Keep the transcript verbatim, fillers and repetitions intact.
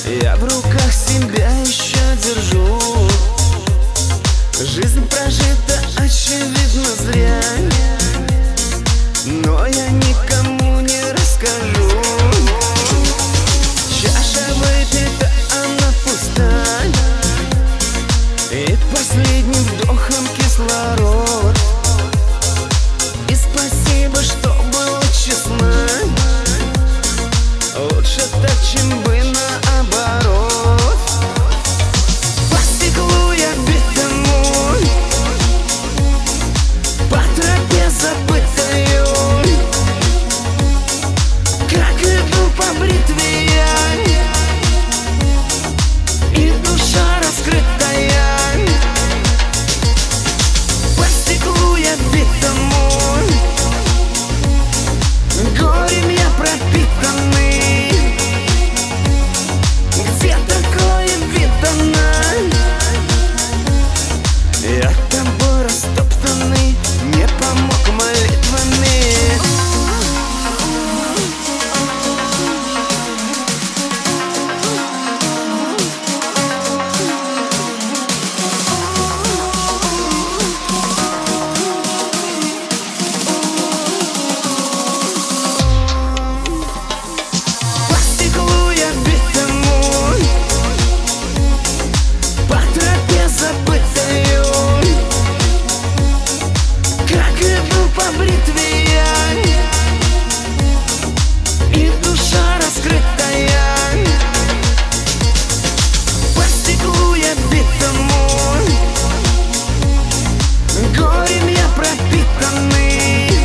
Я в руках себя еще держу. Жизнь прожита, очевидно, зря, но я никому не расскажу. Чаша выпита, она пуста, и последним вдохом кислород. И спасибо, что было честно. Лучше так, чем бы наоборот. По стеклу я битому, по тропе забытою, как иду по бритве я, и душа раскрытая. По стеклу я битому, горем я пропитанный. Где такое видано? Я тобой растоптанный, не помог молитвами. По стеклу я битому, по тропе забытою, как иду по бритве я, и душа раскрытая. По стеклу я битому, горем я пропитанный.